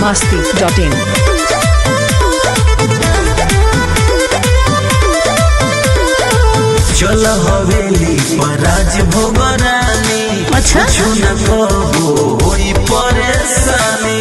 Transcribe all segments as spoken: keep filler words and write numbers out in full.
मस्ती dot इन। चल हवेली पर राज भोगरानी, अच्छा न कबो होई परेशानी।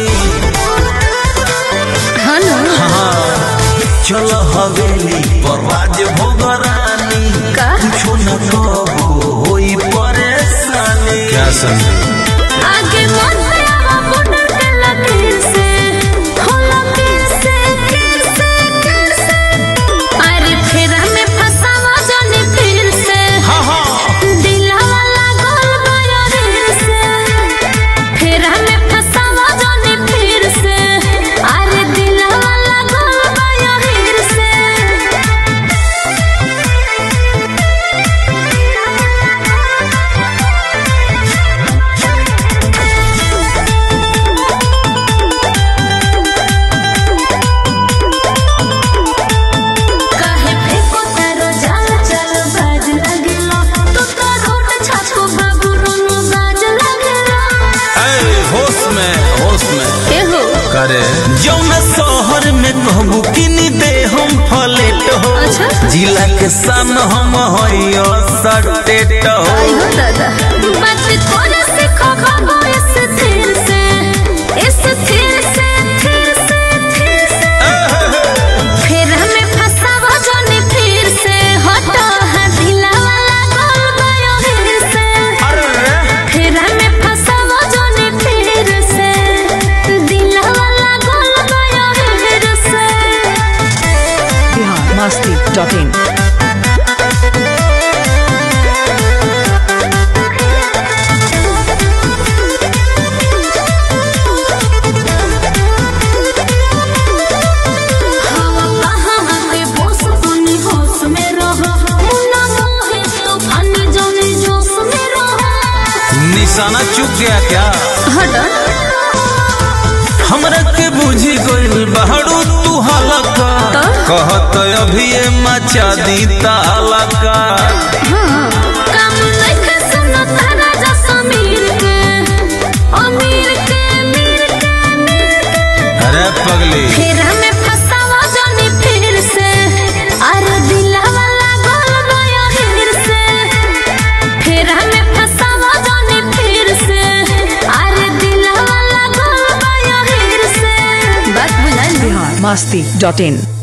हाँ ना हाँ, चल हवेली पर राज भोगरानी, कुछ न कबो होई परेशानी। क्या समझे आगे मत आवा बॉर्डर के लकीर से, हो लकीर से, कीर से, कीर से। अरे फेरा में फंसावा जाने फिर से। हाँ हाँ दिला वाला गोल गया रीर से। फेरा में फंसावा जाने फिर से। अरे दिला वाला गोल गया रीर से। काहे फेंको तारो जाल चल बाज लगेला, तू तो रोट छापो बाबू रोनो बाज लगेला। ए, होश में होश में के हो करे जौन शहर में कहबू किनी दे हम फलेट हो। अच्छा। जिला के सन हम होइयो सटेट हो। आई हो दादा बात थोड़ा से खबो इस थिर से, इस थिर से, थिर से, थिर से। फिर हमें फंसावा जाने फिर से। हटो हाँ दिला वाला गोल गया फिर से। अरे रे फिर हमें फंसावा जाने फिर से। दिला वाला गोल गया फिर से। Bihar Masti dot in. हवा कहाँ के बोस तूने होश में रहो, मुन्ना मोहे तूफानी जाने जोश में रहो। निशाना चुक गया क्या? हटा हमरा के बुझी गइल बहड़ू तू हलका, कहत अभी ये मचा दी तालका। काम नहीं सुनो तारा जा समीर के, अमीर के, मीर के, मीर के। अरे पगली फिर हमें फंसावा जाने फिर से। अरे दिला वाला गोल गया फिर से। फिर हमें फंसावा जाने फिर से। अरे दिला वाला गोल गया फिर से। बात बुझाई बिहार मस्ती डॉट इन।